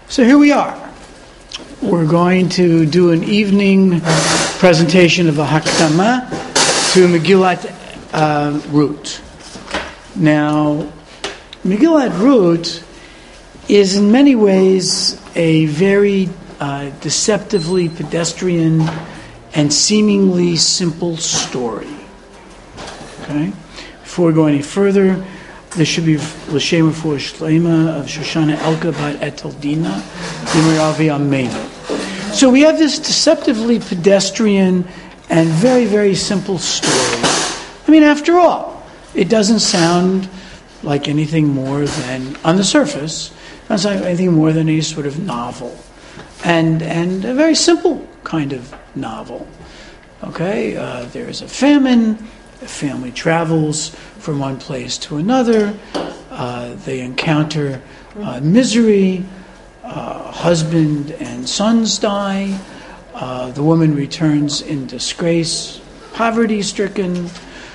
So here we are. We're going to do an evening presentation of a Hakdama to Megillat Ruth. Now, Megillat Ruth is in many ways a very deceptively pedestrian and seemingly simple story. Okay? Before we go any further, there should be L'Shem Refuah Shlema of Shoshana Elka Bat Etel Dina Yimiravi Ameinu. So we have this deceptively pedestrian and very, very simple story. I mean, after all, it doesn't sound like anything more than, on the surface, it doesn't sound like anything more than a sort of novel. And a very simple kind of novel. Okay, there's a famine, the family travels from one place to another, they encounter misery, husband and sons die, the woman returns in disgrace, poverty-stricken,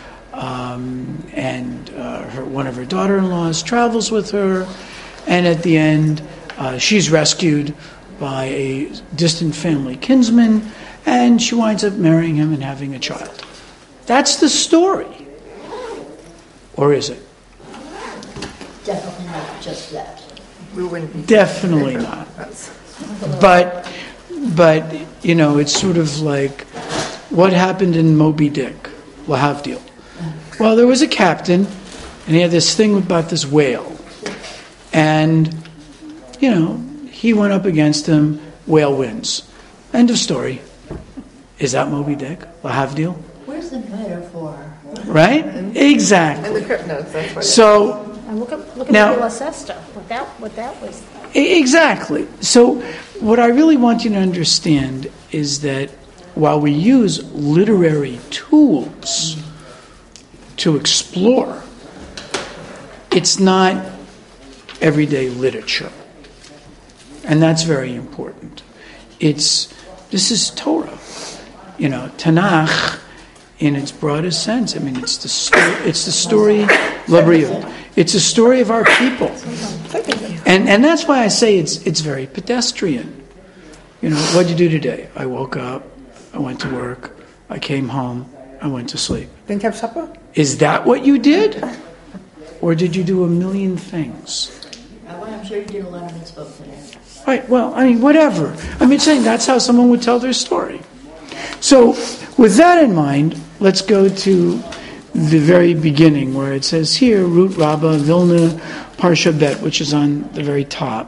and one of her daughter-in-laws travels with her, and at the end she's rescued by a distant family kinsman, and she winds up marrying him and having a child. That's the story. Or is it? Definitely not just that. We wouldn't be definitely not. But you know, it's sort of like what happened in Moby Dick, Lahavdil. Well, there was a captain, and he had this thing about this whale, and you know, he went up against him. Whale wins. End of story. Is that Moby Dick, Lahavdil? Where's the metaphor? Right? Exactly. And the crypt notes, that's what So And look at now, Megillah Esther. What that was. Exactly. So what I really want you to understand is that while we use literary tools to explore, it's not everyday literature. And that's very important. This is Torah. You know, Tanakh in its broadest sense. I mean, it's the story, Labriot. It's a story of our people. And that's why I say it's very pedestrian. You know, what'd you do today? I woke up, I went to work, I came home, I went to sleep. Didn't have supper? Is that what you did? Or did you do a million things? I'm sure you did a lot of mitzvot today. Right, well, I mean, whatever. I'm saying that's how someone would tell their story. So, with that in mind, let's go to the very beginning where it says here, Ruth Rabbah, Vilna, Parsha Bet, which is on the very top.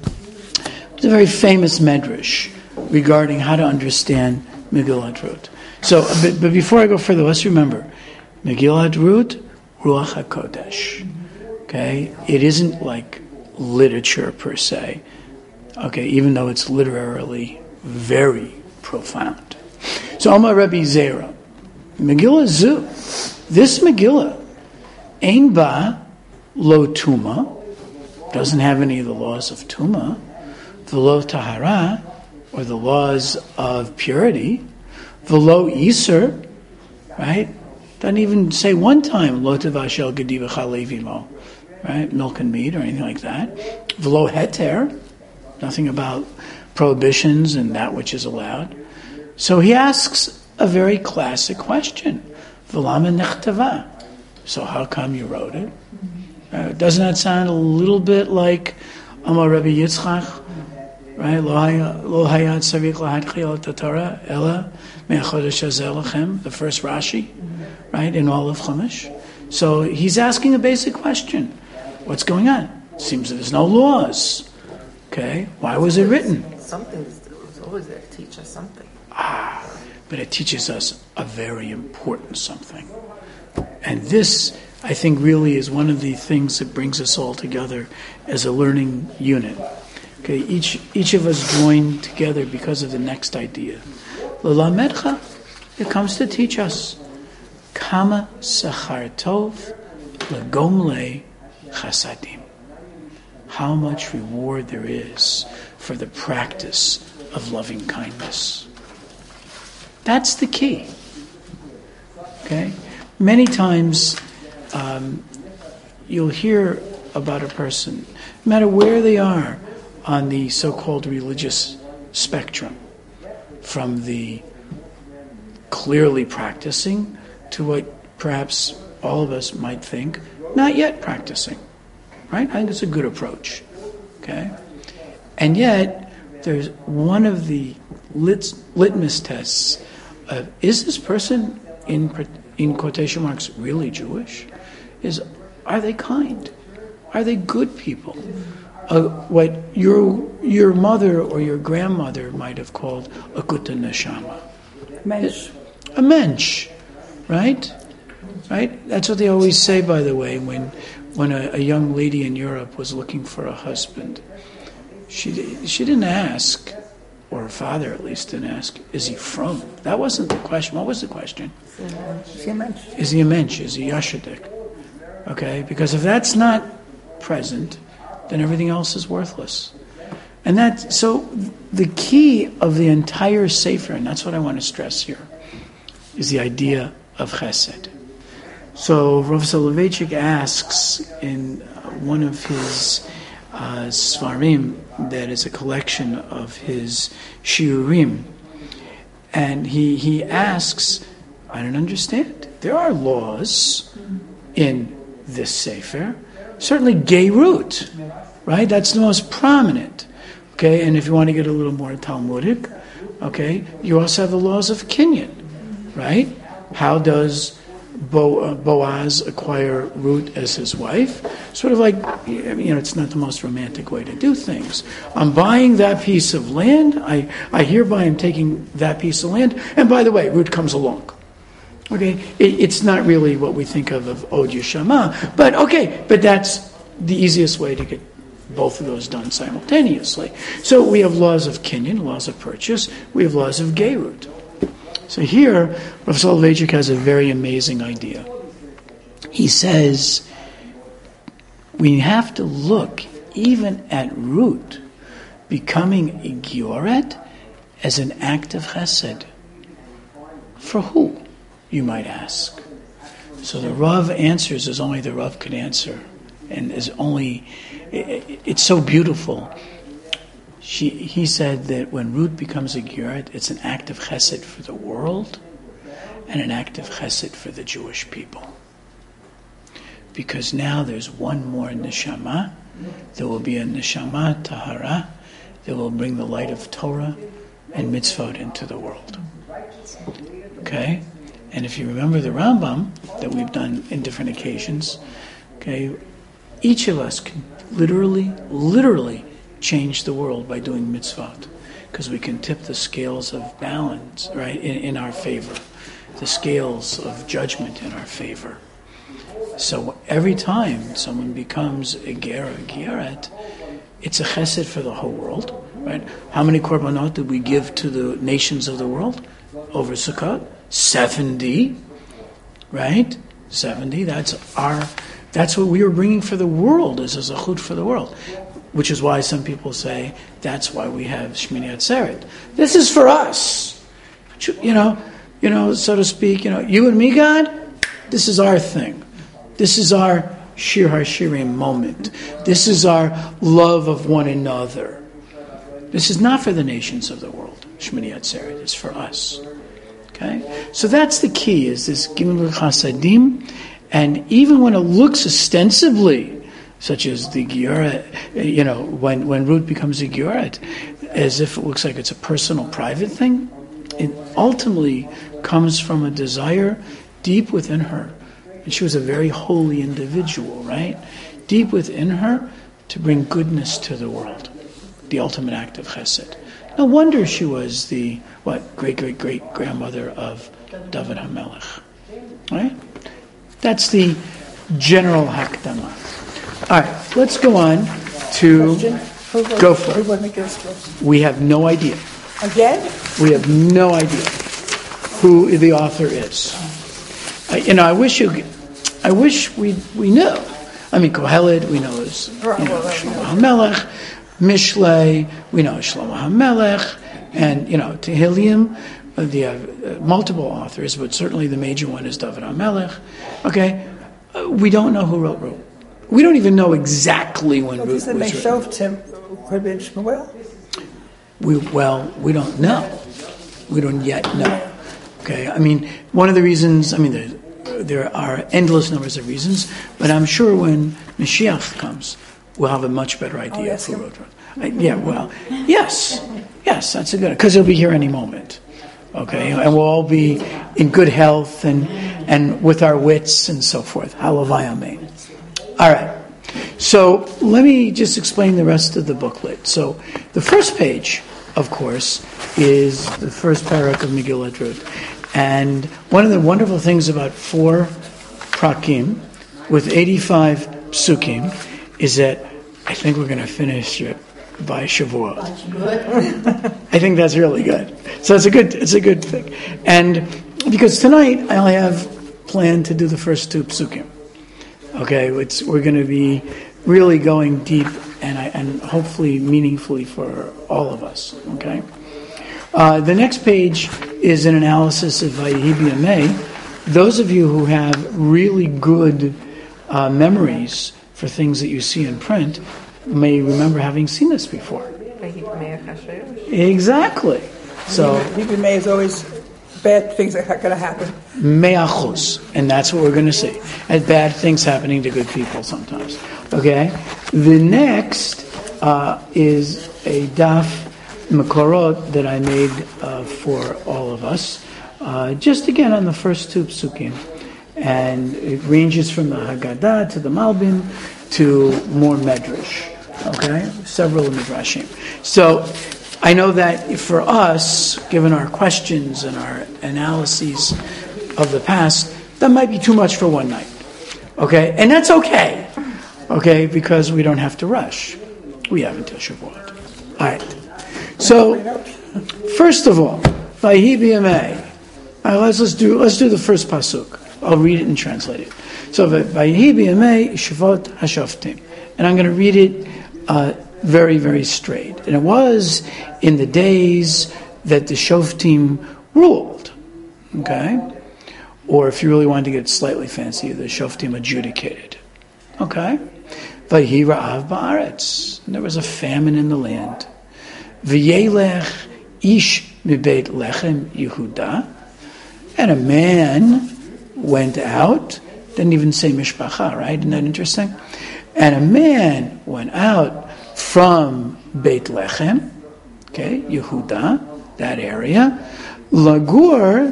It's a very famous medrash regarding how to understand Megillat Ruth. So, but before I go further, let's remember, Megillat Ruth, Ruach HaKodesh. Okay? It isn't like literature per se. Okay, even though it's literarily very profound. So, Amar Rabbi Zera, Megillah Zu, this Megillah, Ein Ba Lo Tuma, doesn't have any of the laws of Tuma, the Lo Tahara, or the laws of purity, the Lo Iser, right? Doesn't even say one time, Lo Tevashel Gedi V'Chalevi Lo, right? Milk and meat or anything like that. The Lo Heter, nothing about prohibitions and that which is allowed. So he asks a very classic question. V'lama nechtava. So how come you wrote it? Doesn't that sound a little bit like Amar Rabbi Yitzchak? Right? Lo hayat savik lahadchil et Torah ela me'achodesh hazeh lachem, the first Rashi, right, in all of Chumash. So he's asking a basic question. What's going on? Seems that there's no laws. Okay? Why was it written? Something was always there to teach us something. But it teaches us a very important something. And this, I think, really is one of the things that brings us all together as a learning unit. Okay, each of us join together because of the next idea. L'lamedcha, it comes to teach us. Kama sachar tov legomle chasadim. How much reward there is for the practice of loving kindness. That's the key. Okay? Many times you'll hear about a person, no matter where they are, on the so-called religious spectrum, from the clearly practicing to what perhaps all of us might think not yet practicing. Right? I think it's a good approach. Okay? And yet, there's one of the litmus tests of, is this person, in quotation marks, really Jewish? Are they kind? Are they good people? What your mother or your grandmother might have called a gute neshama. Mensch. A mensch, right? Right? That's what they always say, by the way, when a young lady in Europe was looking for a husband. She didn't ask, or her father at least didn't ask, is he from? That wasn't the question. What was the question? Is he a Mensch? Is he a mensch? Is he yashadik? Okay? Because if that's not present, then everything else is worthless. And so the key of the entire Sefer, and that's what I want to stress here, is the idea of chesed. So Rav Soloveitchik asks in one of his Svarim, that is a collection of his Shiurim, and he asks, I don't understand. There are laws in this Sefer. Certainly Geirut, right? That's the most prominent. Okay, and if you want to get a little more Talmudic, okay, you also have the laws of Kinyan, right? How does Boaz acquire Ruth as his wife? Sort of like, it's not the most romantic way to do things. I'm buying that piece of land. I hereby am taking that piece of land. And by the way, Ruth comes along. Okay, it's not really what we think of Od Yeshama, but that's the easiest way to get both of those done simultaneously. So we have laws of Kinyan, laws of purchase. We have laws of Geirut. So here, Rav Soloveitchik has a very amazing idea. He says, we have to look even at Ruth becoming a Gioret as an act of chesed. For who, you might ask? So the Rav answers as only the Rav could answer. And it's so beautiful. He said that when Ruth becomes a Gioret, it's an act of chesed for the world and an act of chesed for the Jewish people. Because now there's one more neshama. There will be a neshama tahara that will bring the light of Torah and mitzvot into the world. Okay? And if you remember the Rambam that we've done in different occasions, okay, each of us can literally change the world by doing mitzvot, because we can tip the scales of balance, right, in our favor, the scales of judgment in our favor. So every time someone becomes a ger or geret, it's a chesed for the whole world, right? How many korbanot did we give to the nations of the world over Sukkot? 70, right? 70. That's what we were bringing for the world, as a zachut for the world. Which is why some people say that's why we have Shmini Atzeret. This is for us, so to speak. You and me, God. This is our thing. This is our Shir HaShirim moment. This is our love of one another. This is not for the nations of the world. Shmini Atzeret is for us. Okay, so that's the key. Is this Gimel Chasadim, and even when it looks ostensibly, such as the Gioret, when Ruth becomes a Gioret, as if it looks like it's a personal, private thing, it ultimately comes from a desire deep within her. And she was a very holy individual, right? Deep within her to bring goodness to the world, the ultimate act of chesed. No wonder she was the, great-great-great-grandmother of David HaMelech, right? That's the general hakdama. All right, let's go on to go for it. We have no idea. Again? We have no idea who the author is. I wish we knew. I mean, Kohelet, we know is Shlomo HaMelech. Mishlei, we know Shlomo HaMelech. And, Tehillim, the multiple authors, but certainly the major one is David HaMelech. Okay? We don't know who wrote Ruth. We don't even know exactly when Ruth was written. They showed him Could have been Shmuel. We don't know. We don't yet know. Okay, I mean, one of the reasons, there are endless numbers of reasons, but I'm sure when Mashiach comes, we'll have a much better idea yes, who wrote it. Yes, that's a good, because he'll be here any moment. Okay, and we'll all be in good health and with our wits and so forth. Halavai Amen. All right. So let me just explain the rest of the booklet. So the first page, of course, is the first parak of Megillat Ruth. And one of the wonderful things about 4 prakim with 85 psukim is that I think we're going to finish it by Shavuot. That's good. I think that's really good. So it's a good thing. And because tonight I only have planned to do the first 2 psukim. Okay, we're going to be really going deep and hopefully meaningfully for all of us. Okay. The next page is an analysis of Vayehi B'Yamei. Those of you who have really good memories for things that you see in print may remember having seen this before. Exactly. So Hebrew May is always bad things that are going to happen. Me'achos, and that's what we're going to see. And bad things happening to good people sometimes. Okay? The next is a daf Mekorot that I made for all of us. Just again on the first 2 psukim. And it ranges from the Haggadah to the Malbim to more Medrash. Okay? Several Midrashim. So I know that for us, given our questions and our analyses of the past, that might be too much for one night. Okay? And that's okay. Okay? Because we don't have to rush. We have until Shavuot. All right. So, first of all, Vayehi B'Yamei. Let's do the first pasuk. I'll read it and translate it. So, Vayehi B'Yamei Shavot HaShoftim. And I'm going to read it very, very straight. And it was in the days that the Shoftim ruled. Okay? Or if you really wanted to get slightly fancy, the Shoftim adjudicated. Okay? Vayehi Ra'av Ba'aretz. And there was a famine in the land. V'yelech ish mibeit lechem Yehuda. And a man went out. Didn't even say mishpacha, right? Isn't that interesting? And a man went out from Beit Lechem, okay, Yehuda, that area, Lagur,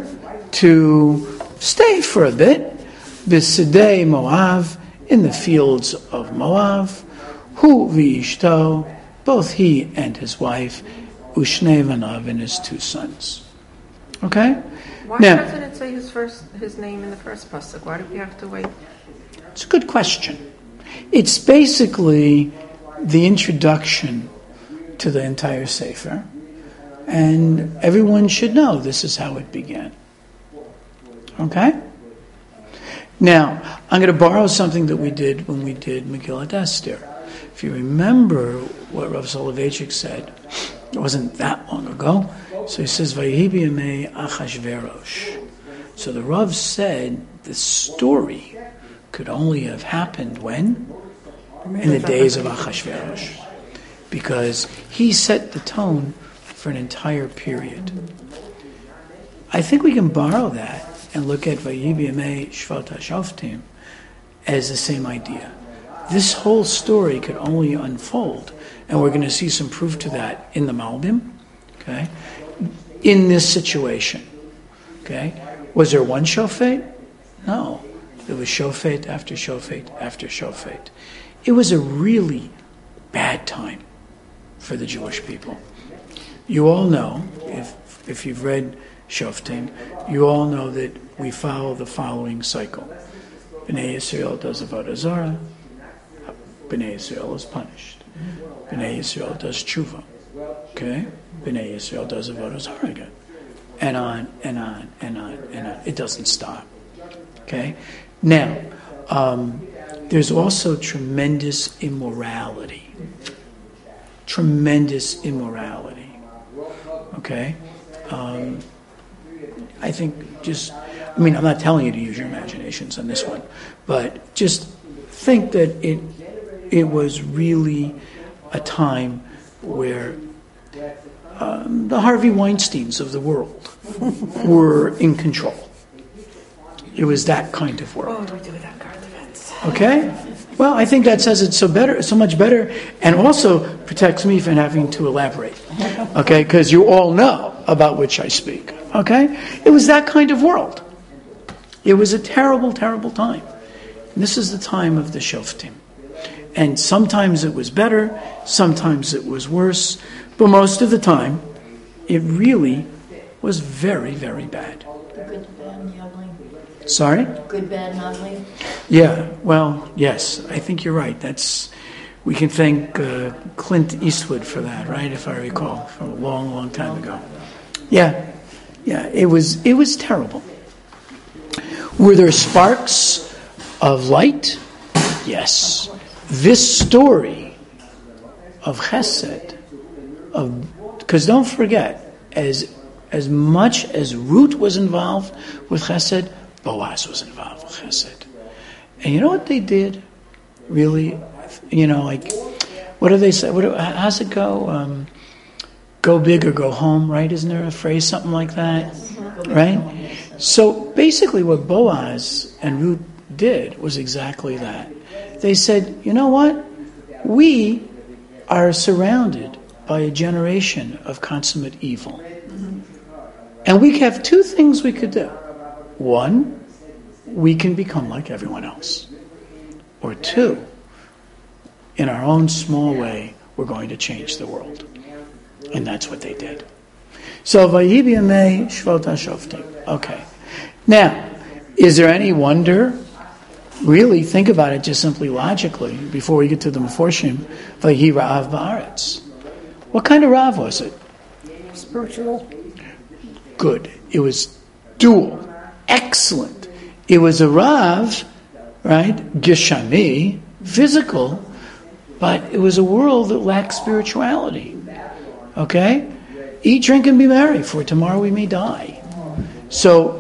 to stay for a bit, B'sidei Moav, in the fields of Moav, Hu v'ishto, both he and his wife, Ushnei Vanav, and his 2 sons. Okay? Why now, doesn't it say his name in the first pasuk? Why do we have to wait? It's a good question. It's basically the introduction to the entire Sefer, and everyone should know this is how it began. Okay? Now, I'm going to borrow something that we did when we did Megillat Esther. If you remember what Rav Soloveitchik said, it wasn't that long ago. So he says, Vayehi B'Yamei Achashverosh. So the Rav said the story could only have happened when? In the days of Achashverosh. Because he set the tone for an entire period. I think we can borrow that and look at Vayehi B'Yamei Shvat HaShoftim as the same idea. This whole story could only unfold, and we're going to see some proof to that in the Malbim, okay, in this situation. Okay? Was there one shofet? No. There was shofet after shofet after shofet. It was a really bad time for the Jewish people. You all know, if you've read Shoftim, you all know that we follow the following cycle. Bnei Yisrael does Avodah Zarah. Bnei Yisrael is punished. Bnei Yisrael does tshuva. Okay? Bnei Yisrael does Avodah Zarah again. And on, and on, and on, and on. It doesn't stop. Okay? Now, there's also tremendous immorality. Tremendous immorality. Okay? I think I'm not telling you to use your imaginations on this one, but just think that it was really a time where the Harvey Weinsteins of the world were in control. It was that kind of world. What do we do with that card defense? Okay? Well, I think that says it so much better, and also protects me from having to elaborate. Okay? Because you all know about which I speak. Okay? It was that kind of world. It was a terrible, terrible time. And this is the time of the Shoftim. And sometimes it was better, sometimes it was worse, but most of the time, it really was very, very bad. The good, the bad, and the ugly. Sorry? Good, bad, and ugly. Yeah, well, yes, I think you're right. We can thank Clint Eastwood for that, right? If I recall, from a long, long time ago. Yeah, it was terrible. Were there sparks of light? Yes. This story of Chesed, because don't forget, as much as Ruth was involved with Chesed, Boaz was involved with Chesed. And you know what they did? Really, what do they say? How's it go? Go big or go home, right? Isn't there a phrase, something like that? Right? So basically what Boaz and Ruth did was exactly that. They said, you know what? We are surrounded by a generation of consummate evil. And we have two things we could do. One, we can become like everyone else. Or two, in our own small way, we're going to change the world. And that's what they did. So, Vayi b'yamei Shvot HaShoftim. Okay. Now, is there any wonder? Really, think about it just simply logically, before we get to the Meforshim, Vayi Ra'av Ba'aretz. What kind of Rav was it? Spiritual. Good. It was dual. Excellent. It was a Rav, right? Geshami, physical, but it was a world that lacked spirituality. Okay? Eat, drink, and be merry, for tomorrow we may die. So,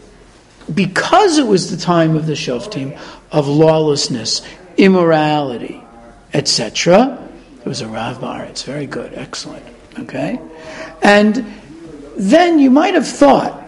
because it was the time of the Shoftim, of lawlessness, immorality, etc., it was a Rav Ba'aretz. Very good. Excellent. Okay? And then you might have thought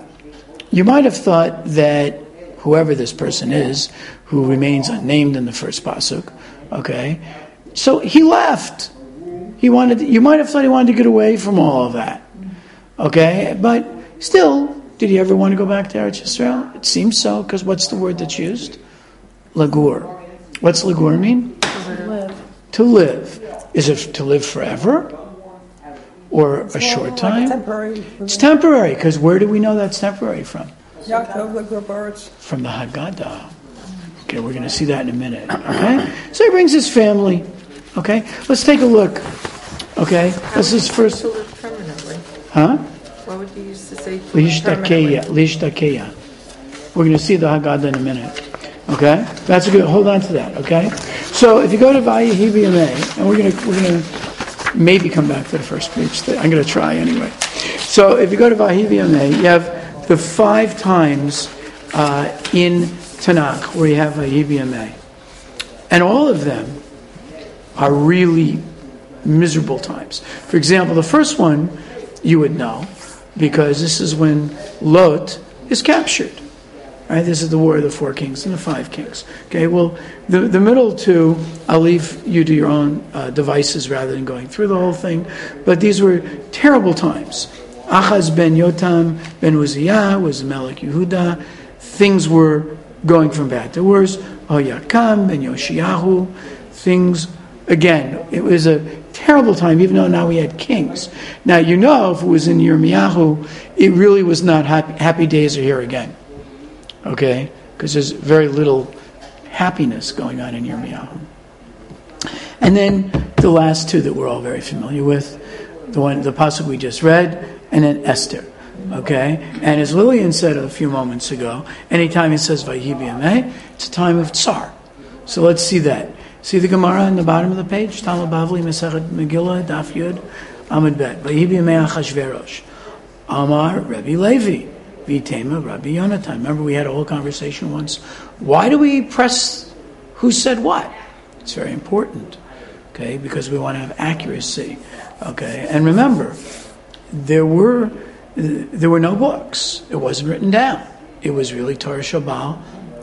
that whoever this person is, who remains unnamed in the first pasuk, okay, so he left. You might have thought he wanted to get away from all of that, okay, but still, did he ever want to go back to Eretz Yisrael? It seems so, because what's the word that's used? Lagur. What's lagur mean? To live. Is it to live forever? Or a short time? Temporary. It's temporary, because where do we know that's temporary from? Yaakov Lagur Baritz. From the Haggadah. Okay, we're going to see that in a minute. Okay? So he brings his family. Okay? Let's take a look. Okay? This is first. To live permanently. Huh? What would you use to say to live permanently? Lishtakeya. We're going to see the Haggadah in a minute. Okay? That's a good. Hold on to that. Okay? So if you go to Vayehi b'yamei, and we're going to maybe come back to the first page. I'm going to try anyway. So if you go to Vayehi b'yamei, you have the 5 times in Tanakh where you have Vayehi b'yamei. And all of them are really miserable times. For example, the first one you would know, because this is when Lot is captured. Right? This is the War of the 4 Kings and the 5 Kings. Okay, well, the middle 2, I'll leave you to your own devices rather than going through the whole thing. But these were terrible times. Achaz ben Yotam ben Uzziah was Melech Yehuda. Things were going from bad to worse. Hoyakam ben Yoshiyahu. Things, again, it was a terrible time, even though now we had kings. Now, you know, if it was in Yirmiyahu, it really was not happy days are here again. Okay? Because there's very little happiness going on in Yirmiyahu. And then the last 2 that we're all very familiar with, the pasuk we just read, and then Esther. Okay? And as Lillian said a few moments ago, anytime it says Vayehi b'yamei, it's a time of tsar. So let's see that. See the Gemara on the bottom of the page? Talmud Bavli, Masechet Megillah, Daf Yud, Amud Bet. Vayehi b'yamei Achashverosh. Amar Rabbi Levi. Vitema Rabbi Yonatan. Remember we had a whole conversation once. Why do we press who said what? It's very important. Okay? Because we want to have accuracy. Okay, and remember, there were no books. It wasn't written down. It was really Torah Shabbat.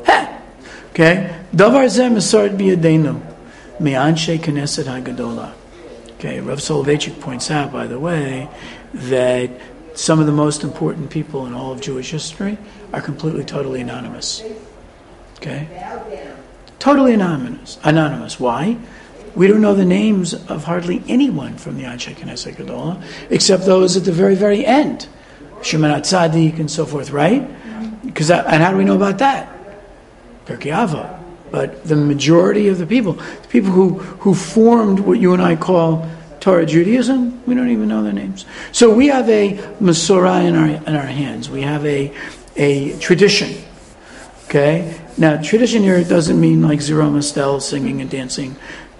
Okay, Davar Zeh Mesoret B'Yadeinu Me'anshe Knesset HaGadola. Okay, Rav Soloveitchik points out, by the way, that some of the most important people in all of Jewish history are completely, totally anonymous. Okay, totally anonymous. Anonymous. Why? We don't know the names of hardly anyone from the Anshe Knesset Gadola, except those at the very, very end, Shimon HaTzadik and so forth. Right? And how do we know about that? Pirkei Avot. But the majority of the people who formed what you and I call Torah Judaism, we don't even know their names. So we have a Masorah in our hands. We have a tradition. Okay? Now, tradition here doesn't mean like Zero Mastel singing and dancing,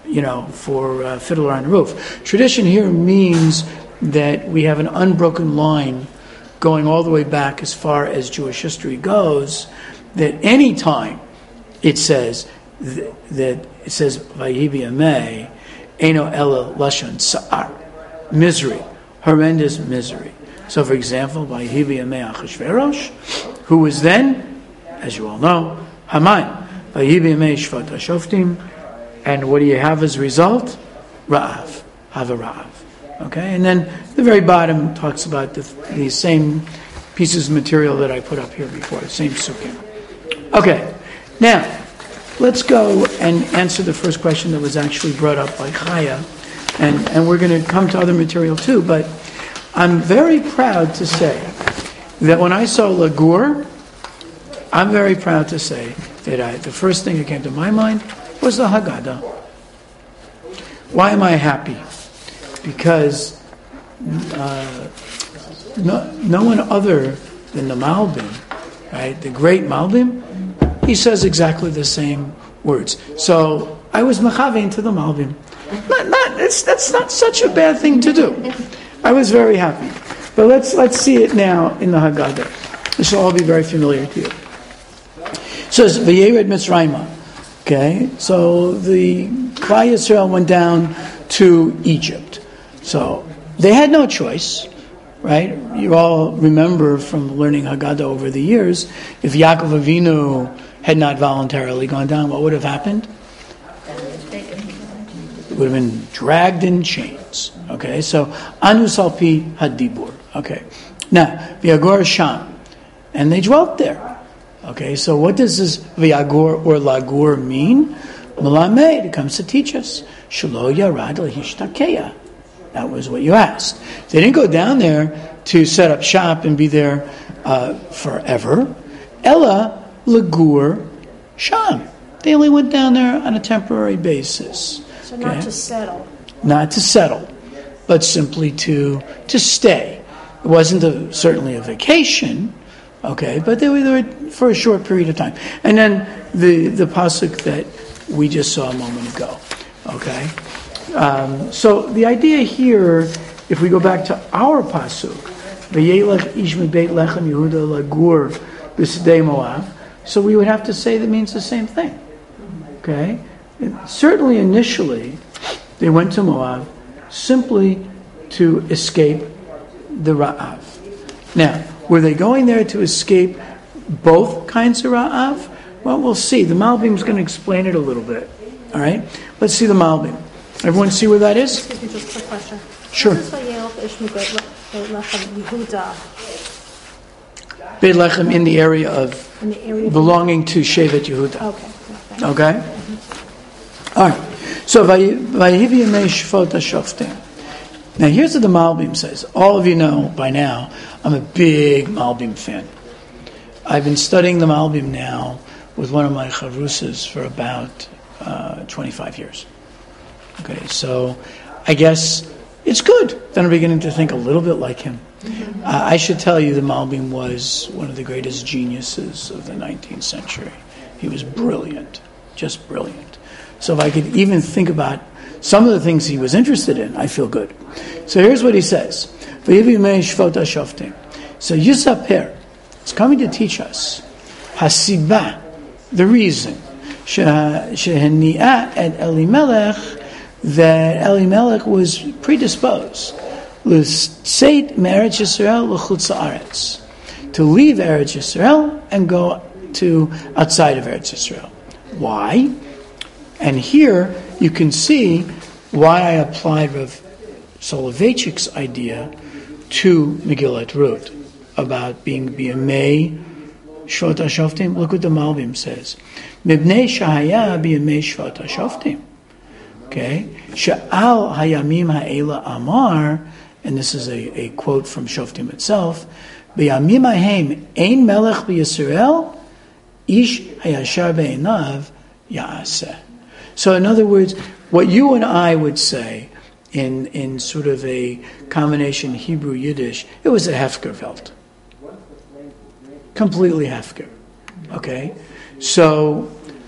for Fiddler on the Roof. Tradition here means that we have an unbroken line going all the way back as far as Jewish history goes, that any time it says Vayihi b'yamei Eino Ela Lashon Sa'ar, misery, horrendous misery. So, for example, Vayihi b'yamei Achashverosh, who was then, as you all know, Haman. Vayihi b'yamei Shvat HaShoftim, and what do you have as a result? Ra'av, have a Ra'av. Okay, and then the very bottom talks about the same pieces of material that I put up here before, the same sukkim. Okay, now let's go and answer the first question that was actually brought up by Chaya, and we're going to come to other material too. But I'm very proud to say that when I saw Lagur, I'm very proud to say that the first thing that came to my mind was the Haggadah. Why am I happy? Because no one other than the Malbim, right, the great Malbim, he says exactly the same words. So I was mechavein to the Malbim. That's not such a bad thing to do. I was very happy. But let's see it now in the Haggadah. This will all be very familiar to you. It says, V'yered Mitzrayma. Okay, so the Klal Yisrael went down to Egypt. So they had no choice, right? You all remember from learning Haggadah over the years, if Yaakov Avinu had not voluntarily gone down, what would have happened? It would have been dragged in chains. Okay, so Anu Salpi Hadibur. Okay, now V'yagor Sham, and they dwelt there. Okay, so what does this V'yagor or Lagur mean? Melamed, it comes to teach us. Shelo yarad lehishtakeya. That was what you asked. They didn't go down there to set up shop and be there forever. Ella Lagur Sham. They only went down there on a temporary basis. So not to settle. Not to settle, but simply to stay. It wasn't certainly a vacation, okay, but they were there for a short period of time. And then the pasuk that we just saw a moment ago, okay. So the idea here, if we go back to our pasuk, V'yelech ish mibeit lechem Yehuda lagur b'sdei Moab, so we would have to say that means the same thing, okay. Certainly initially, they went to Moab simply to escape the Ra'av. Now, were they going there to escape both kinds of Ra'av? Well, we'll see. The Malbim is going to explain it a little bit. All right? Let's see the Malbim. Everyone see where that is? Excuse me, just a quick question. Sure. What is Vayelech ish mibeit lechem Yehuda? Beit Lechem in the area of In the area belonging to Shevet Yehuda. Okay. Okay? All right. So, Vayihi b'yamei Shvot HaShoftim. Now, here's what the Malbim says. All of you know by now, I'm a big Malbim fan. I've been studying the Malbim now with one of my chavrusas for about 25 years. Okay, so I guess it's good that I'm beginning to think a little bit like him. I should tell you the Malbim was one of the greatest geniuses of the 19th century. He was brilliant, just brilliant. So if I could even think about some of the things he was interested in, I feel good. So here's what he says. So Yisaper, it's coming to teach us, Hasiba, the reason, Sheheni'ah et Elimelech, that Elimelech was predisposed l'seit me'eretz Yisrael l'chutz haaretz, to leave Eretz Yisrael and go to outside of Eretz Yisrael. Why? And here you can see why I applied Rav Soloveitchik's idea to Megillat Ruth about being b'yamei Shvat HaShoftim. Look what the Malbim says. Mibnei shahaya b'yamei Shvat HaShoftim. Okay? Sha'al hayamim ha'ela amar, and this is a quote from Shoftim itself, b'yamim hahem ein melech b'Yisrael, ish hayashar be'enav ya'aseh. So in other words, what you and I would say in sort of a combination Hebrew-Yiddish, it was a Hefkerveld. Completely Hefker. Okay? So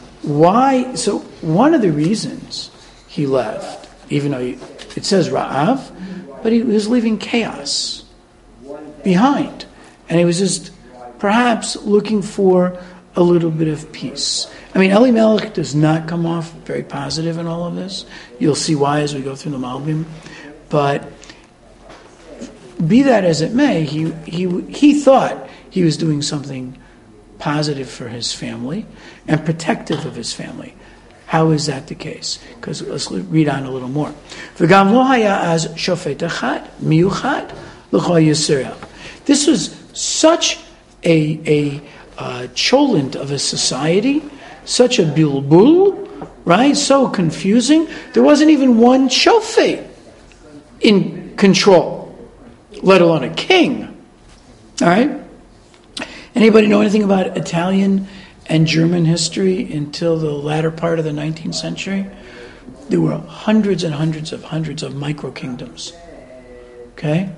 one of the reasons he left, even though it says Ra'av, but he was leaving chaos behind. And he was just perhaps looking for a little bit of peace. I mean, Elimelech does not come off very positive in all of this. You'll see why as we go through the Malbim. But be that as it may, he thought he was doing something positive for his family and protective of his family. How is that the case? Because let's read on a little more. V'gam lo haya az shofet echad miyuchad l'chol Yisrael. This was such a cholent of a society, such a bilbul, right? So confusing. There wasn't even one shofet in control, let alone a king. All right? Anybody know anything about Italian and German history until the latter part of the 19th century? There were hundreds and hundreds of micro-kingdoms. Okay?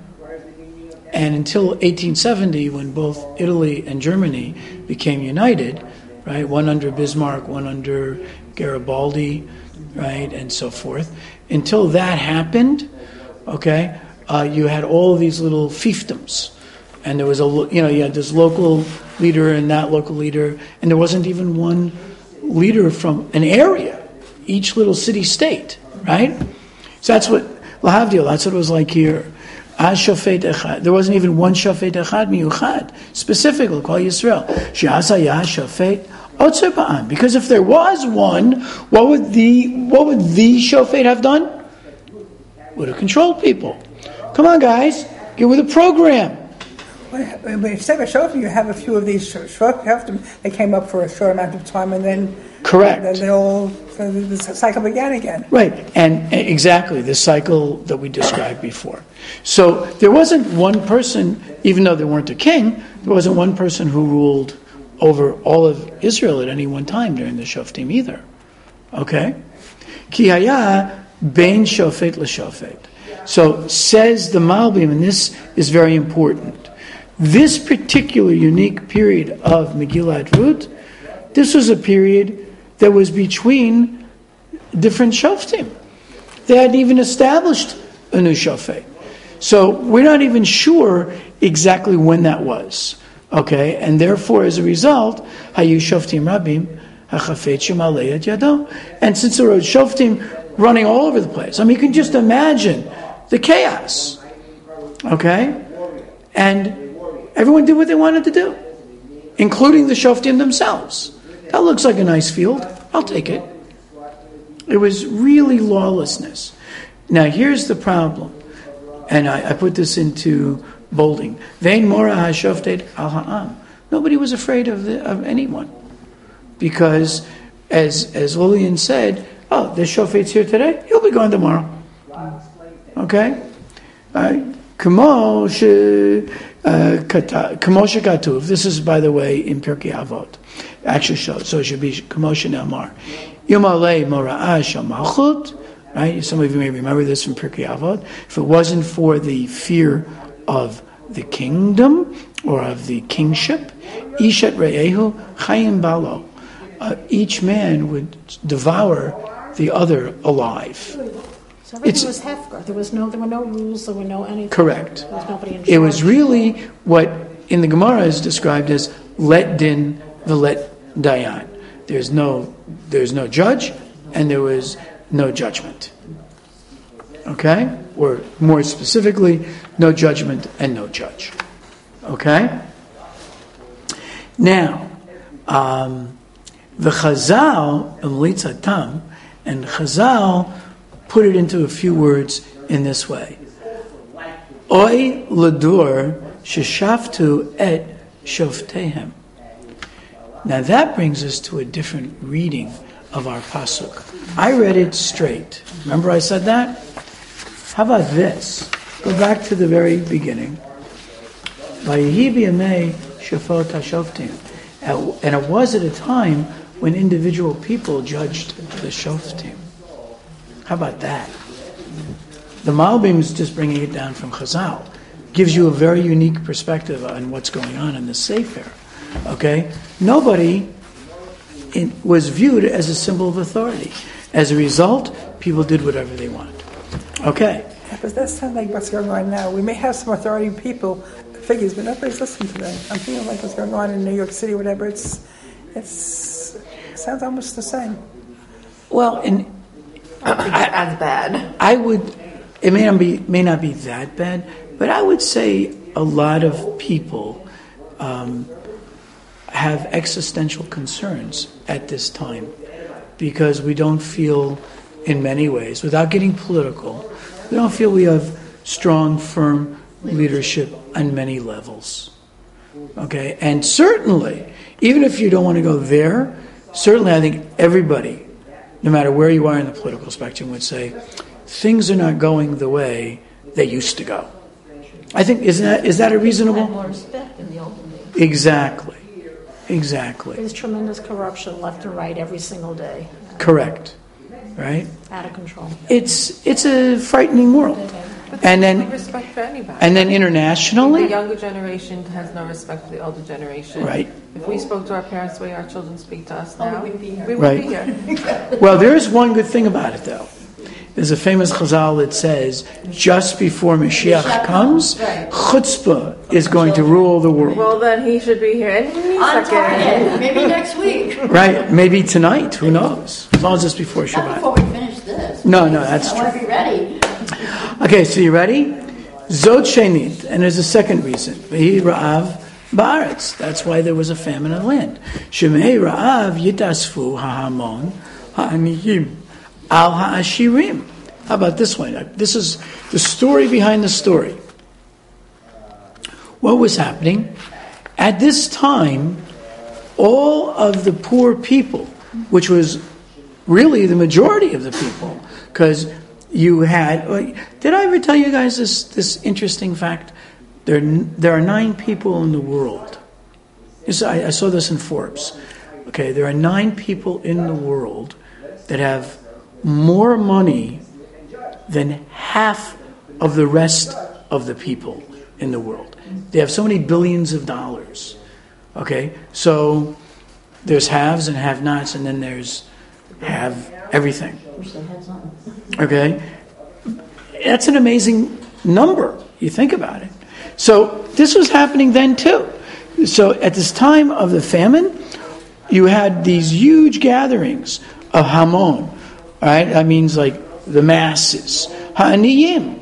And until 1870, when both Italy and Germany became united, right, one under Bismarck, one under Garibaldi, right, and so forth, until that happened, okay, you had all these little fiefdoms. And there was you had this local leader and that local leader, and there wasn't even one leader from an area, each little city-state, right? So that's what, Lahavdil, that's what it was like here. As shofet echad. There wasn't even one shofet echad miyuchad, specifically, call Yisrael. She'asa yah shofet otzer ba'am. Because if there was one, what would the shofet have done? Would have controlled people. Come on, guys, get with the program. When you say a shoftim, you have a few of these shoftim. They came up for a short amount of time, and then correct. Then the cycle began again. Right, and exactly the cycle that we described before. So there wasn't one person, even though there weren't a king, there wasn't one person who ruled over all of Israel at any one time during the shoftim either. Okay, ki haya bein shofet l'shofet. So says the Malbim, and this is very important. This particular unique period of Megillat Ruth, this was a period that was between different shoftim. They hadn't even established a new shofet. So we're not even sure exactly when that was. Okay, and therefore, as a result, hayu shoftim rabim hachafetchim alei et yado. And since there were shoftim running all over the place, I mean, you can just imagine the chaos. Okay, and everyone did what they wanted to do, including the shoftim themselves. That looks like a nice field. I'll take it. It was really lawlessness. Now, here's the problem. And I put this into bolding. Vein mora hashoftet al ha'am. Nobody was afraid of anyone. Because, as Lillian said, oh, the shofet's here today, he'll be gone tomorrow. Okay? Kamo shekatuv. This is, by the way, in Pirkei Avot. Actually, so it should be Kamo shene'amar. Yom alei mora'ah shel malchut. Right? Some of you may remember this from Pirkei Avot. If it wasn't for the fear of the kingdom or of the kingship, ishat re'ehu chayim balo. Each man would devour the other alive. So everything was hefker. There were no rules. There were no anything. Correct. There was nobody in charge. It was really what in the Gemara is described as let din v'let dayan. There's no judge, and there was no judgment. Okay? Or more specifically, no judgment and no judge. Okay? Now, the Chazal, Litzatam, and Chazal put it into a few words in this way. Oy ladur sheshaftu et shoftehem. Now that brings us to a different reading of our pasuk. I read it straight. Remember I said that? How about this? Go back to the very beginning. Vayehi b'yamei shafot hashoftim. And it was at a time when individual people judged the shoftim. How about that? The Malbim is just bringing it down from Chazal. Gives you a very unique perspective on what's going on in the Sefer. Okay? Nobody was viewed as a symbol of authority. As a result, people did whatever they wanted. Okay? But that sounds like what's going on now. We may have some authority people, figures, but nobody's listening to them. I'm feeling like what's going on in New York City, whatever. It sounds almost the same. Well, and I don't think it's as bad. I would. It may not be that bad, but I would say a lot of people have existential concerns at this time because we don't feel, in many ways, without getting political, we don't feel we have strong, firm leadership on many levels. Okay? And certainly, even if you don't want to go there, certainly I think everybody, no matter where you are in the political spectrum, would say, things are not going the way they used to go. I think, is that a reasonable? More respect in the olden days. Exactly. There's tremendous corruption left and right every single day. Correct. Right? Out of control. It's a frightening world. And No then, respect for anybody. and then The internationally, younger generation has no respect for the older generation. right? If we spoke to our parents the way our children speak to us now, we wouldn't be Right. here. Well, there is one good thing about it, though. There's a famous chazal that says, just before Mashiach comes, chutzpah is going to rule the world. Well, then he should be here any On second. target. Maybe next week. Right? Maybe tonight. Who knows? As long as it's before Not Shabbat. before we finish this. No, that's I want to be ready. Okay, so you ready? Zod shenit, and there's a second reason. V'hi ra'av ba'aretz. That's why there was a famine in the land. Shemei ra'av yitasfu ha'hamon ha'aniyim al ha'ashirim. How about this one? This is the story behind the story. What was happening? At this time, all of the poor people, which was really the majority of the people, because you had... Did I ever tell you guys this interesting fact? There are 9 people in the world. I saw this in Forbes. Okay, there are 9 people in the world that have more money than half of the rest of the people in the world. They have so many billions of dollars. Okay, so there's haves and have-nots, and then there's have everything. Wish they had something. Okay? That's an amazing number. You think about it. So this was happening then too. So at this time of the famine, you had these huge gatherings of Hamon. Right? That means like the masses. Ha'aniyim.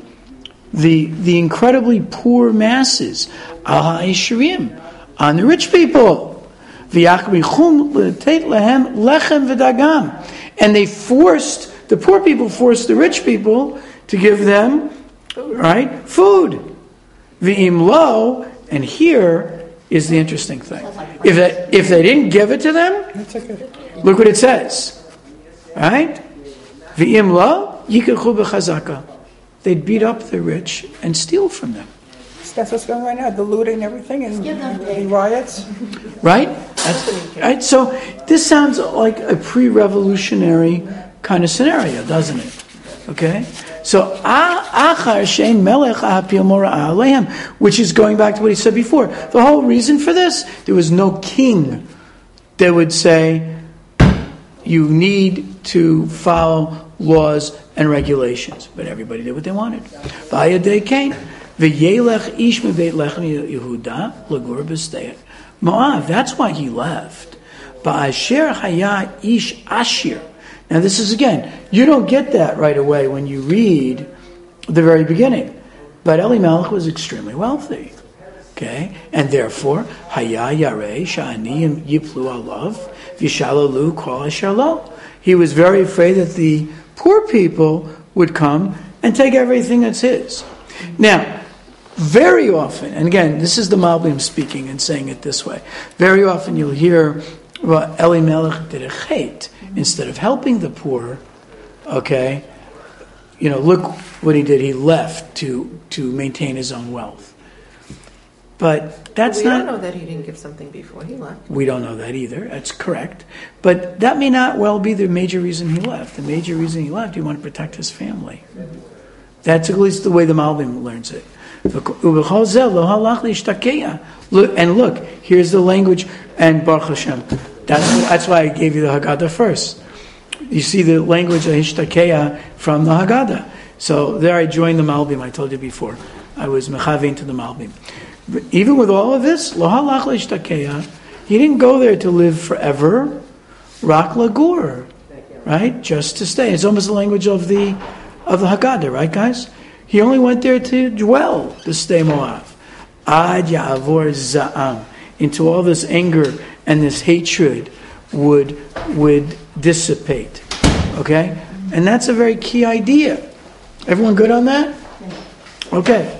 The incredibly poor masses. Al ha'ishirim. On the rich people. V'yachrichum l'teit lehem lechem v'dagam. And the poor people forced the rich people to give them, right, food. V'im lo, and here is the interesting thing. If they didn't give it to them, look what it says. Right? V'im lo, yikachu b'chazaka. They'd beat up the rich and steal from them. That's what's going on right now, the looting and everything, and the riots. Right? Right? So this sounds like a pre-revolutionary kind of scenario, doesn't it? Okay? So, achar shein melech ahapil mora alehem, which is going back to what he said before. The whole reason for this, there was no king that would say, you need to follow laws and regulations. But everybody did what they wanted. V'ayadei kain. V'yelech ish mebeit lechem Yehuda lagur b'steit Moav. That's why he left. Ba'asher haya ish ashir. Now this is again, you don't get that right away when you read the very beginning. But Elimelech was extremely wealthy. Okay? And therefore, Haya Yareh Sha'aniyim Yiplu Alav V'Shalalu Kol Asher Lo. He was very afraid that the poor people would come and take everything that's his. Now, very often, and again, this is the Malbim speaking and saying it this way, very often you'll hear, well, Elimelech did a chet. Instead of helping the poor, okay, look what he did. He left to maintain his own wealth. But that's we not... don't know that he didn't give something before he left. We don't know that either. That's correct. But that may not well be the major reason he left. The major reason he left, he wanted to protect his family. That's at least the way the Malbim learns it. And look, here's the language, and Baruch Hashem. That's why I gave you the Haggadah first. You see the language of Hishtakeya from the Haggadah. So there I joined the Malbim, I told you before. I was mechavein to the Malbim. But even with all of this, Lo halach leishtakeya, he didn't go there to live forever. Rak lagur, right? Just to stay. It's almost the language of the Haggadah, right, guys? He only went there to dwell, to stay Moab. Ad ya'avor za'am, into all this anger and this hatred would dissipate. Okay? And that's a very key idea. Everyone good on that? Okay.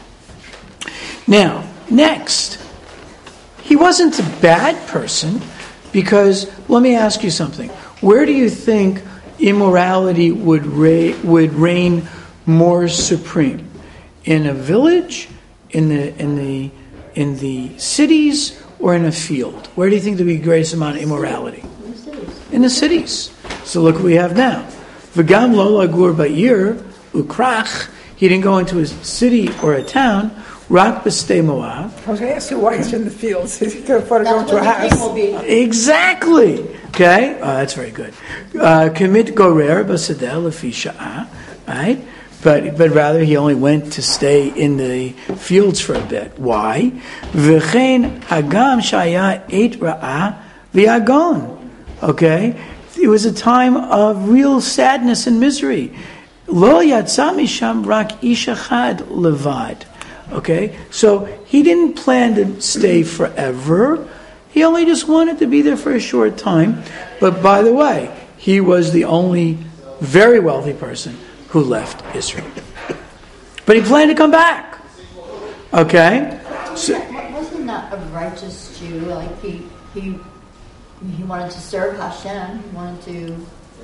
Now, next. He wasn't a bad person because, let me ask you something. Where do you think immorality would reign more supreme? In a village, in the cities, or in a field? Where do you think there would be the greatest amount of immorality? In the cities. So look what we have now. V'gam lo lagur ba'ir ukrach. He didn't go into a city or a town. Rak b'stei Moab. I was going to ask you why he's in the fields. He could afford to go into a house. Exactly. Okay, that's very good. Commit gorer b'sadeh lefi sha'ah. Right. But rather he only went to stay in the fields for a bit. Why? V'chein hagam shaya et ra'ah v'yagon. Okay? It was a time of real sadness and misery. Lo yatsa misham rak ish echad levad. Okay? So he didn't plan to stay forever. He only just wanted to be there for a short time. But by the way, he was the only very wealthy person who left Israel. But he planned to come back. Okay? So, wasn't that a righteous Jew? Like he wanted to serve Hashem. He wanted to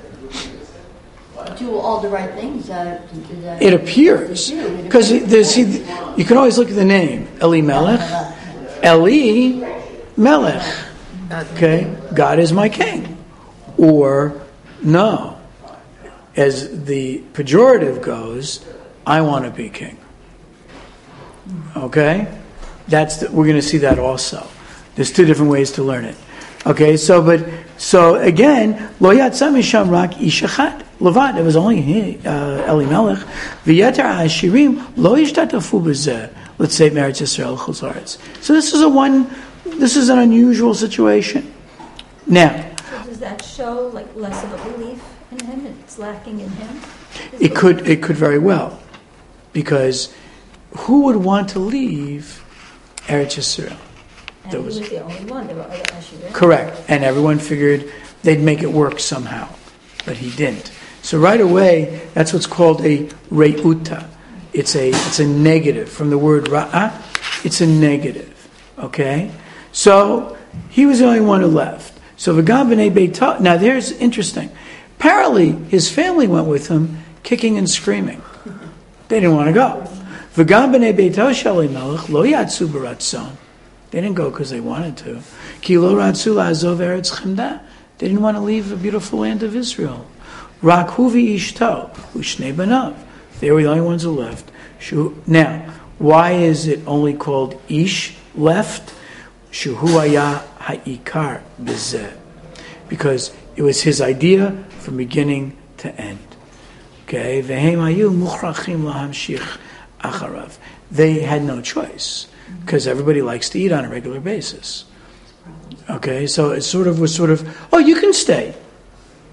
do all the right things. It appears. Because you can always look at the name. Elimelech. Eli Melech. Okay? God is my king. Or, no. As the pejorative goes, I want to be king. Okay? We're going to see that also. There's two different ways to learn it. Okay, so again, lo yatsa misham rak ish echad levad. It was only Elimelech. V'yeter ha'ashirim lo yishtatafu b'zeh. Let's say Meretz Yisrael Chutz. So this is an unusual situation. Now, so does that show like less of a belief in him? It's lacking in him. It could very well, because who would want to leave Eretz Yisrael? And he was the only one. There were other Asherim. Correct, and everyone figured they'd make it work somehow, but he didn't. So right away, that's what's called a reuta. It's a negative from the word ra'ah. It's a negative. Okay, so he was the only one who left. So v'gam b'nei beitah. Now there's interesting. Apparently, his family went with him, kicking and screaming. They didn't want to go. V'gam b'nei beitah shel Elimelech lo yatsu b'ratzon. They didn't go because they wanted to. Ki lo ratzu la'azov eretz chemda. They didn't want to leave the beautiful land of Israel. Rak hu v'ishto u'shnei banav. They were the only ones who left. Now, why is it only called ish left? Shuhu haya ha'ikar b'zeh. Because it was his idea from beginning to end. Okay, v'hem hayu muchrachim lahamshich acharav. They had no choice because everybody likes to eat on a regular basis. Okay, so it was sort of, oh, you can stay.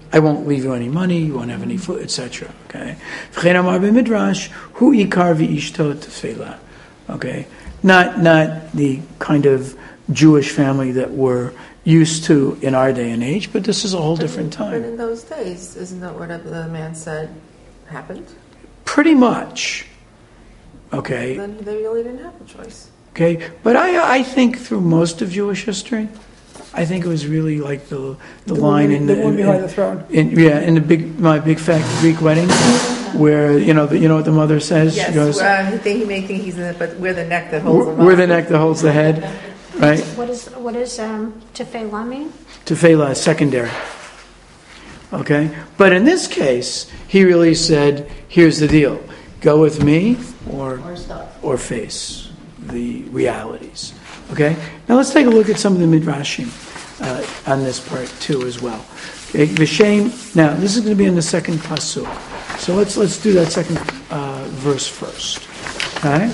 I won't leave you any money, you won't have any food, etc. Okay? V'chein amar b'midrash, hu ikar v'ishto tefela. Okay? Not the kind of Jewish family that we're used to in our day and age, but this is a whole different But time. in those days, isn't that what the man said happened? Pretty much. Okay? Then they really didn't have a choice. Okay? But I think through most of Jewish history, I think it was really like the line in the one behind the throne. in my big fat Greek wedding, where you know what the mother says. She goes, He may think he's in it, but we're the neck that holds him "We're up. the neck that holds the head," right? What is tefillah mean? Tefillah is secondary. Okay, but in this case, he really said, "Here's the deal: go with me, or face the realities." Okay, now let's take a look at some of the midrashim on this part too as well. Okay, V'shem. Now this is going to be in the second pasuk, so let's do that second verse first. Okay,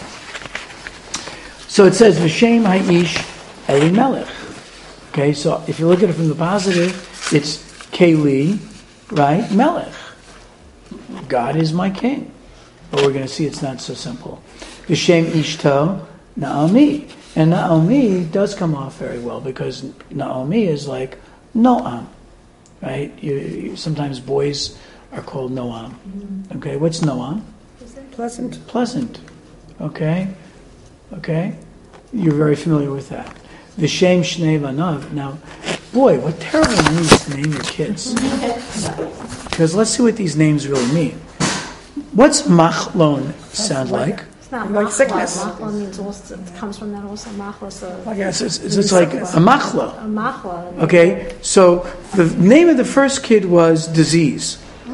so it says V'shem Ha'ish Elimelech. Okay, so if you look at it from the positive, it's Keli, right? Melech. God is my king. But we're going to see it's not so simple. V'shem Ishto Naomi. And Naomi does come off very well because Naomi is like Noam, right? Sometimes boys are called Noam. Okay, what's Noam? Pleasant. Pleasant. Okay. You're very familiar with that. V'shem Shnei Vanav. Now, boy, what terrible names to name your kids. Because let's see what these names really mean. What's Machlon sound like? It's not Like machla. sickness. Machla means also, it comes from that also machla. So Yes, it's like a machla. a machla. Okay, so the name of the first kid was disease.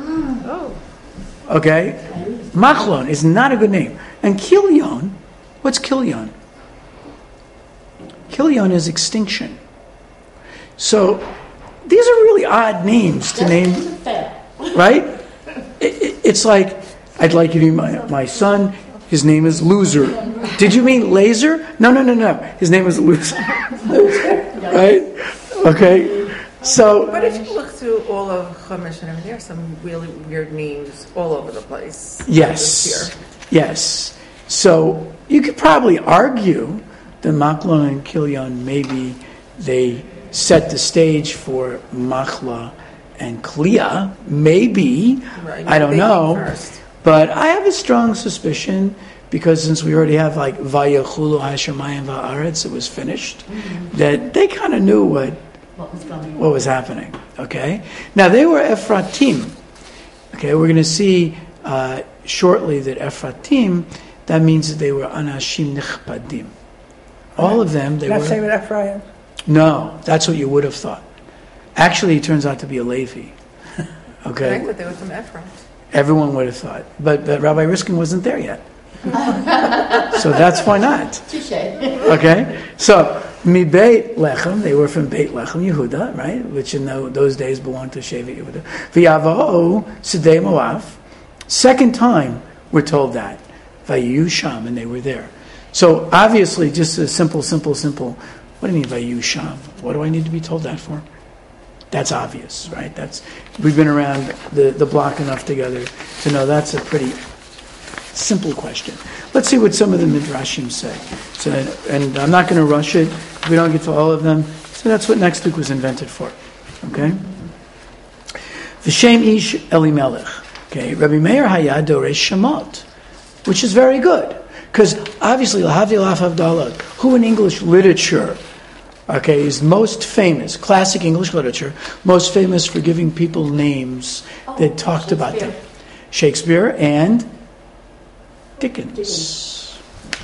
Okay, Machlon is not a good name. And Kilion, what's Kilion? Kilion is extinction. So these are really odd names to name, right? It's like, I'd like you to be my son. His name is Loser. Did you mean Laser? No. His name is Loser. Right? Okay. So, But if you look through all of Chumash and everything, there are some really weird names all over the place. yes. So you could probably argue that Machlon and Kilion, maybe they set the stage for Machla and Klia. Maybe. Right. I don't They know. came first. But I have a strong suspicion, because since we already have like Vayachulu Hashemayim Va'aretz, it was finished, that they kind of knew what was happening. Okay? Now they were Ephratim. Okay, we're going to see shortly that Ephratim, that means that they were Anashim Nichpadim. All of them, they Not were... saying with Ephraim. No, that's what you would have thought. Actually, he turns out to be a Levi. I Okay? thought they were from Ephraim. Everyone would have thought. But Rabbi Riskin wasn't there yet. So that's why not. Touche. Okay? So, Mi Beit Lechem, they were from Beit Lechem, Yehuda, right? Which in those days belonged to Shevet Yehuda. V'yava'o Sidei Moav. Second time, we're told that. Vayu Sham, and they were there. So, obviously, just a simple. What do you mean Vayu Sham? What do I need to be told that for? That's obvious, right? We've been around the block enough together to know that's a pretty simple question. Let's see what some of the midrashim say. So, and I'm not going to rush it. If we don't get to all of them, so that's what next week was invented for. Okay? V'shem ish Elimelech. Okay, Rabbi Meir Hayad Doresh Shemot, which is very good, because obviously Lahavdil Avdallah, who in English literature, okay, is most famous, classic English literature, most famous for giving people names that talked about them. Shakespeare and Dickens,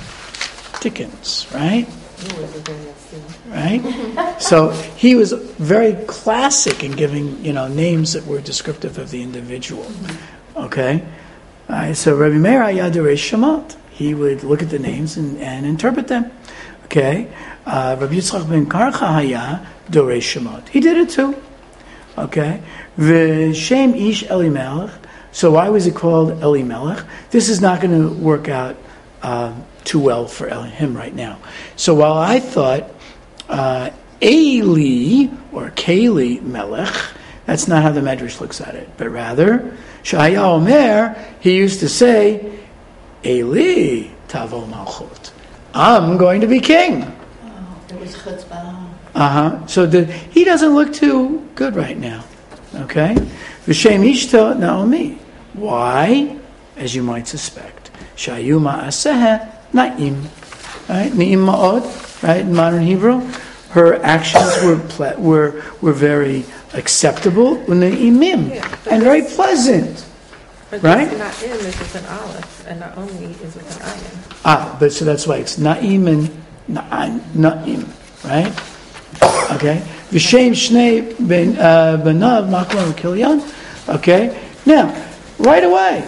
right? Right? So he was very classic in giving, names that were descriptive of the individual. Okay? So Rabbi Meir Hayad Doresh Shemot. He would look at the names and interpret them. Okay? Rabbi Yitzchak ben Karcha Haya Doresh Shemot. He did it too. Okay? V'shem ish Elimelech. So why was it called Elimelech? This is not going to work out too well for him right now. So while I thought Eli or Keli Melech That's not how the Medrash looks at it. But rather, Shaya Omer, he used to say, Eli Tavo Malchut. I'm going to be king. It was chutzpah. So he doesn't look too good right now. Okay? V'shem Ishto Naomi. Why? As you might suspect. Shayu Ma'aseh Na'im. Right? Na'im Ma'od. Right? In modern Hebrew. Her actions were very acceptable. Na'imim. And very pleasant. But right? Na'im is with an aleph, and Naomi is with an ayin. But so that's why it's Na'im and Na'im. Right? Okay? V'shem Shnei Banav Maklon Kilyan. Okay? Now, right away.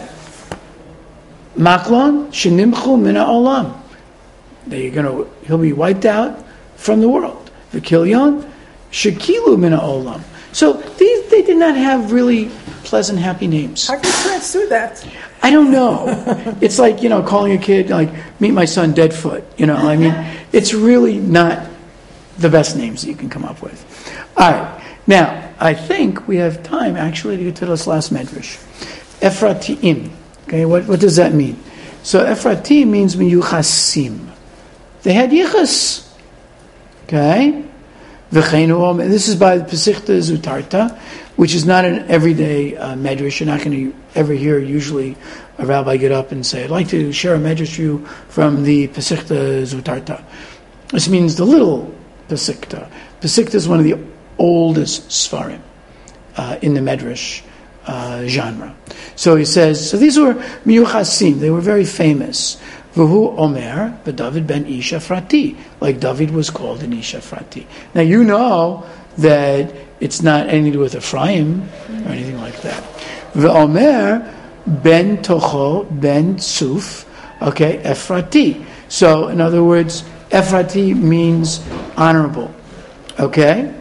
Maklon Shenimchu Mina Olam. He'll be wiped out from the world. V'Kilyan Shekilu Mina Olam. So they did not have really pleasant, happy names. How can parents do that? I don't know. It's like, calling a kid, meet my son Deadfoot. I mean, it's really not the best names that you can come up with. All right. Now, I think we have time, actually, to get to this last medrash. Efratiim. Okay, what does that mean? So, Efratim means miyuchasim. They had yichas. Okay? This is by the Pesichta Zutarta, which is not an everyday medrash. You're not going to ever hear usually a rabbi get up and say, I'd like to share a medrash to you from the Pesichta Zutarta. This means the little Pesichta. Pesichta is one of the oldest Sfarim in the medrash genre. So he says, so these were miyuchasim, they were very famous. V'hu Omer, but David ben Ish Efrati, like David was called an Ish Efrati. Now you know that it's not anything to do with Ephraim or anything like that. V'Omer ben Tocho ben Suf, okay, Efrati. So in other words, Efrati means honorable, okay?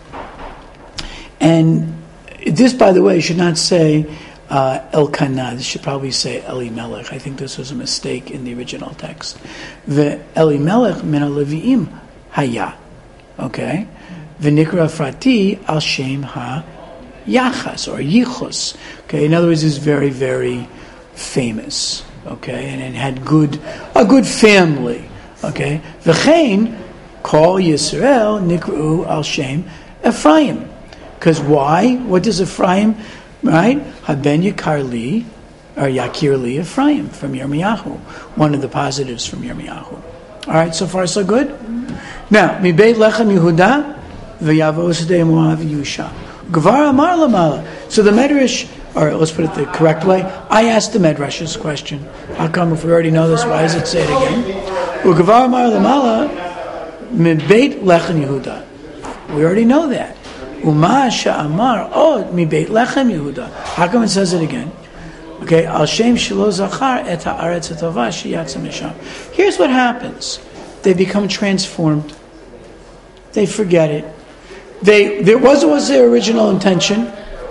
And this, by the way, should not say Elkanah. This should probably say Elimelech. I think this was a mistake in the original text. The Elimelech min Leviim haya. Okay? V'nikra Frati al shem ha Yachas or Yichus. Okay? In other words, is very, very famous. Okay? And it had a good family. Okay? V'chein kol Yisrael nikru al shem Ephraim. Because why? What does Ephraim, right? Haben Yakarli, or Yakirli Ephraim from Yirmiyahu. One of the positives from Yirmiyahu. All right, so far so good? Now, Mi Beit Lechem Yehuda, V'yavo Sedei Moav Yusha. Gvar Amar Lamala. So the Medrash, or let's put it the correct way, I asked the Medrash's question. How come if we already know this, why does it say it again? Gvar Amar Lamala, Mi Beit Lechem Yehuda. We already know that. Uma sha'amar od mi Beit Lechem Yehuda. How come it says it again? Okay, al shem shelo zachar et haaretz hatova sheyatza misham. Here's what happens: they become transformed. They forget it. There was their original intention.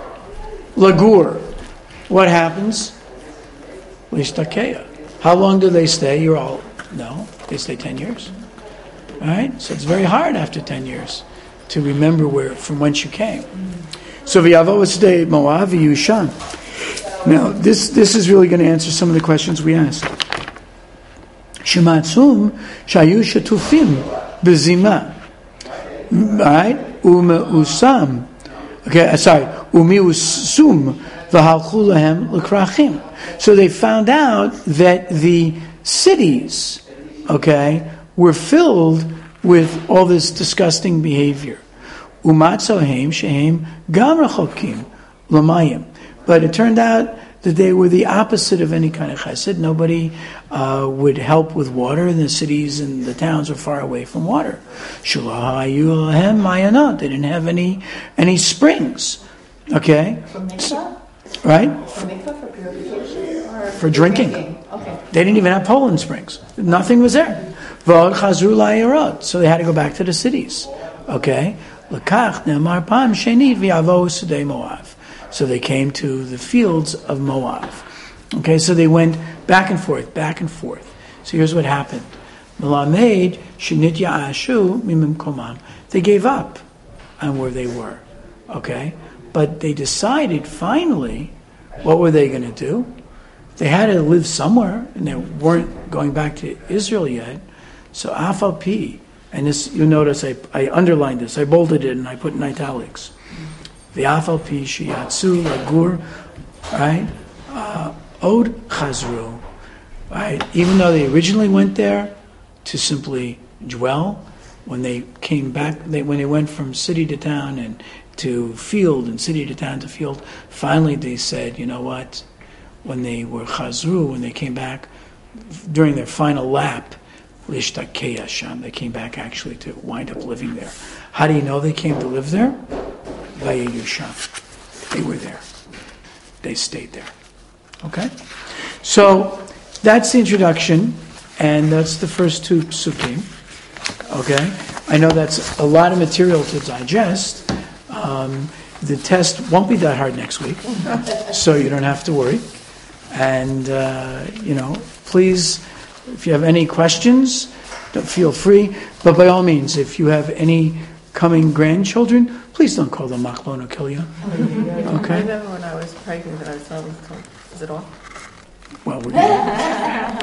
Lagur. What happens? Lishtakeya. How long do they stay? You're all no. They stay 10 years. All right, so it's very hard after 10 years to remember from whence you came. So v'yavo esdei Moav v'yushan. Now this is really going to answer some of the questions we asked. Shematzum shayu shetufim bezima, right? Umeusam. Okay, sorry. Umeusum v'halchu lahem l'krachim. So they found out that the cities, okay, were filled with all this disgusting behavior. Umatzohem shehem gam rachokim lamayim. But it turned out that they were the opposite of any kind of chesed. Nobody would help with water, and the cities and the towns were far away from water. Shulahayu lahem mayanot. They didn't have any springs. Okay? For mikvah? Right? For mikvah, for purification? Or for drinking. Okay. They didn't even have Poland springs. Nothing was there. V'od chazru la'ayarot. So they had to go back to the cities. Okay? L'kach ne'amar pam sheni v'yavo sedei Moav. So they came to the fields of Moab. Okay, so they went back and forth, back and forth. So here's what happened. Melamed shenit ya'ashu mimim komam. They gave up on where they were. Okay? But they decided finally, what were they going to do? They had to live somewhere, and they weren't going back to Israel yet. So Afal Pi, and this, you notice I underlined this, I bolded it, and I put in italics. The Afal Pi Shiyatsu Lagur, right? Od Chazru, right? Even though they originally went there to simply dwell, when they came back, when they went from city to town and to field and city to town to field, finally they said, you know what? When they were Chazru, when they came back during their final lap, Lishtakei Hashem, they came back actually to wind up living there. How do you know they came to live there? Vayeyu Sham. They were there. They stayed there. Okay? So that's the introduction, and that's the first two psukim. Okay? I know that's a lot of material to digest. The test won't be that hard next week, so you don't have to worry. And, please, if you have any questions, feel free. But by all means, if you have any coming grandchildren, please don't call them Machlon or kill you. Okay? I remember when I was pregnant that I saw them. Is it off? Well, we're